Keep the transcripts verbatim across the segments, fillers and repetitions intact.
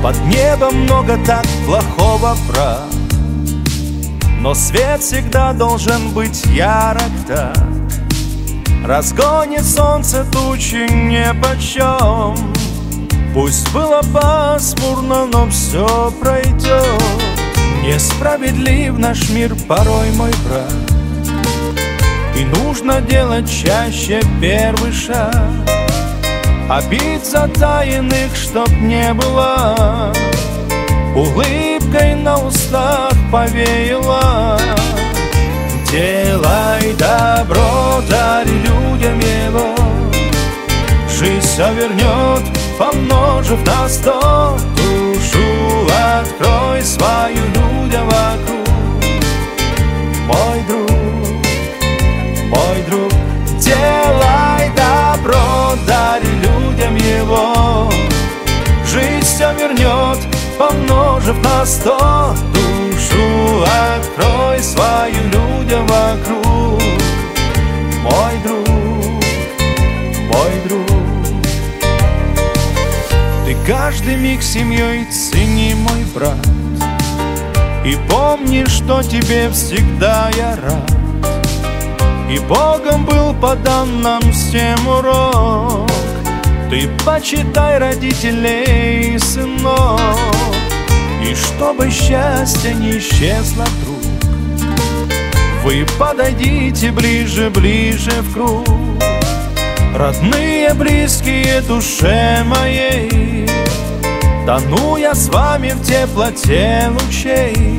Под небом много так плохого, брат, но свет всегда должен быть ярок так. Разгонит солнце тучи нипочем. Пусть было пасмурно, но все пройдет. Несправедлив наш мир порой, мой брат, и нужно делать чаще первый шаг. Обид затаенных, чтоб не было, улыбкой на устах повеяло. Делай добро, дари людям его, жизнь все вернет, помножив на сто. Душу открой свою людям вокруг, мой друг, мой друг. Делай добро, дари людям его, жизнь все вернет, помножив на сто. Душу открой свою людям вокруг, мой друг, мой друг. Ты каждый миг семьей цени, мой брат, и помни, что тебе всегда я рад. И Богом был подан нам всем урок. Ты почитай родителей, сынок, и чтобы счастье не исчезло вдруг, вы подойдите ближе, ближе в круг. Родные, близкие душе моей, тону я с вами в теплоте лучей.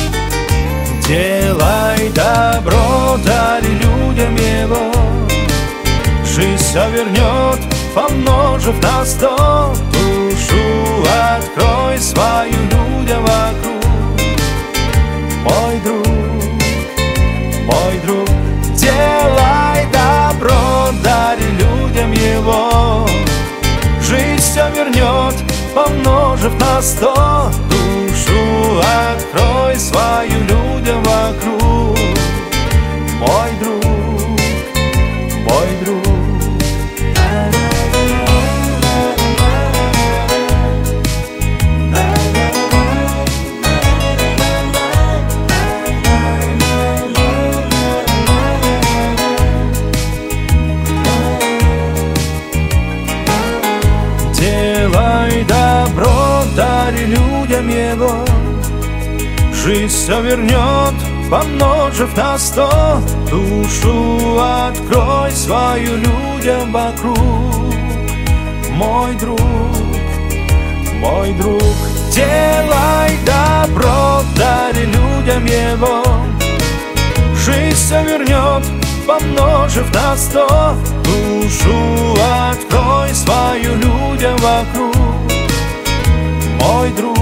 Делай добро, дари людям его, жизнь все вернет, помножив на сто. Душу открой свою людям вокруг, мой друг, мой друг. Делай добро, дари людям его, жизнь все вернет, помножив на сто. Душу открой свою людям вокруг, мой друг, мой друг. Делай добро, дари людям его, жизнь все вернет, помножив на сто. Душу открой свою людям вокруг, мой друг, мой друг. Делай добро, дари людям его, жизнь все вернет, помножив на сто. Душу открой свою людям вокруг, мой друг.